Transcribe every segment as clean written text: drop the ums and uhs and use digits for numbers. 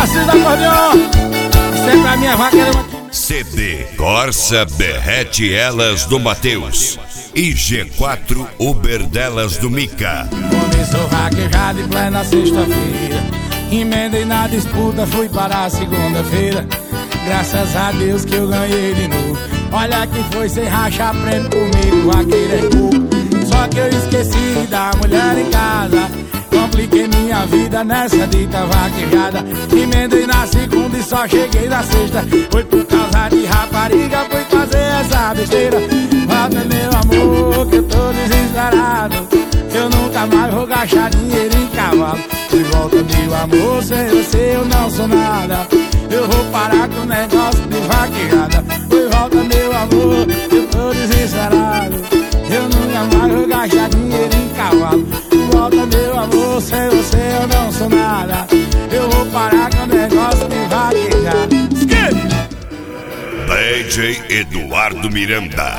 Tarcísio da Acordeon, sempre a minha vaqueira. CD Corsa Derrete Elas do Mateus e G4 Uber Delas do Mica. Começou vaquejada em plena sexta-feira, emendei na disputa, fui para a segunda-feira. Graças a Deus que eu ganhei de novo. Olha que foi sem rachar prêmio comigo, vaqueiro é pouco. Só que eu esqueci da mulher em casa, compliquei minha vida nessa dita vaquejada. Emendei na segunda e só cheguei na sexta. Foi por causa de rapariga, fui fazer essa besteira. Volta meu amor, que eu tô desesperado, eu nunca mais vou gastar dinheiro em cavalo. De volta meu amor, sem você eu não sou nada, eu vou parar com o negócio de vaquejada. De volta meu amor, eu tô desesperado, eu nunca mais vou gastar dinheiro em cavalo. De volta meu amor, sem você eu não sou nada, eu vou parar com o negócio de vaquejada. DJ Eduardo Miranda.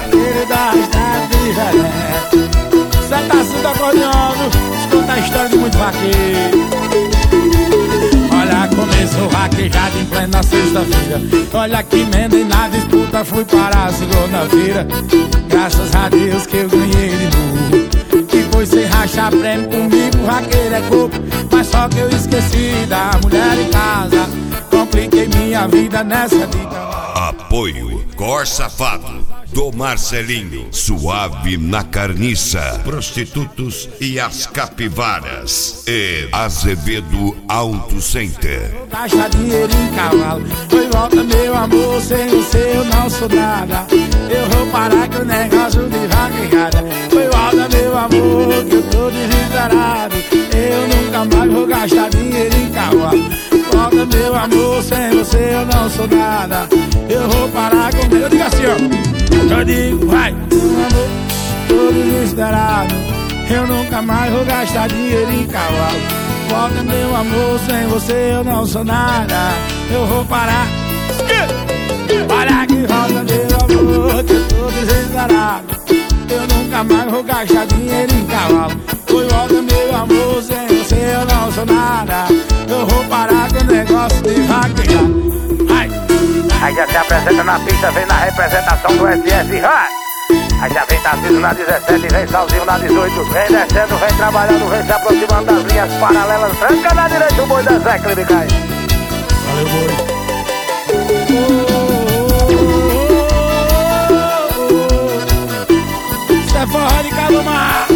Zé Tarcísio da Acordeon, escuta a história de muito vaqueiro. Olha, começou vaquejada em plena sexta-feira. Olha que emendei na disputa, fui para a segunda-feira. Graças a Deus que eu ganhei de novo. Que foi sem rachar prêmio comigo, vaqueiro é coco. Mas só que eu esqueci da mulher em casa, compliquei minha vida nessa dica. Apoio Corsa Fado do Marcelinho, Suave na Carniça, Prostitutos e as Capivaras e Azevedo Auto Center. Gasta dinheiro em cavalo, foi volta meu amor, sem você eu não sou nada, eu vou parar com o negócio de vaquejada. Foi volta meu amor, que eu tô desesperado, eu nunca mais vou gastar dinheiro em cavalo. Volta meu amor, sem você eu não sou nada, eu vou parar com o... Eu digo assim, ó, eu digo, vai, meu amor, tô desesperado, eu nunca mais vou gastar dinheiro em cavalo. Volta meu amor, sem você eu não sou nada, eu vou parar. Olha que volta meu amor, que eu tô desesperado, eu nunca mais vou gastar dinheiro em cavalo. Foi volta meu amor, sem você eu não sou nada, eu vou parar com o negócio de vaquejada. Aí já se apresenta na pista, vem na representação do SS, vai! Aí já vem Tarcísio na 17, vem sozinho na 18, vem descendo, vem trabalhando, vem se aproximando das linhas paralelas, tranca na direita o boi da Zé Clinicai. Valeu, boi. Isso é forró de Calomar.